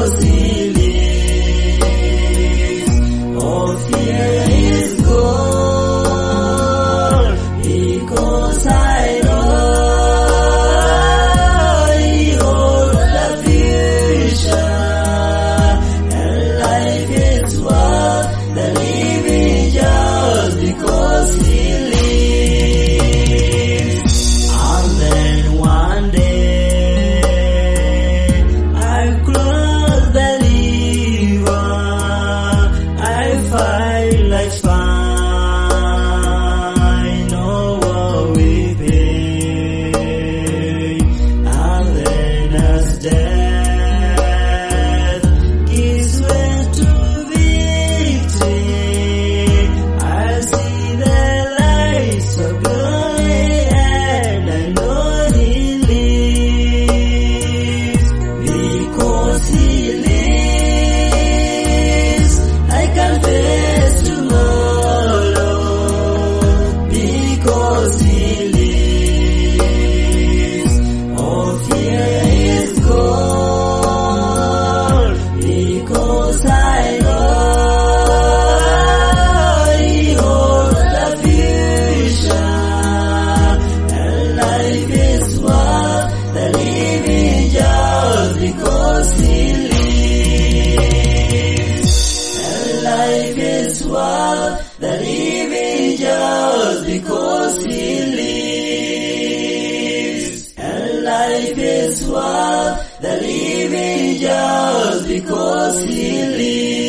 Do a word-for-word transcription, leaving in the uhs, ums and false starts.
because He lives. All fear is gone because I know He holds the future, and life is worth the living just because He lives. And then one day I close the lever, I find life's fine, no more with pain. And then as death gives way to victory, I see the lights of glory, and I know He lives. Because He lives, I can face tomorrow. Because He lives, all fear is gone. Because I know He holds the future, and life is worth the living just because He lives. And life is worth the living just because He lives. And life is worth the living just because He lives.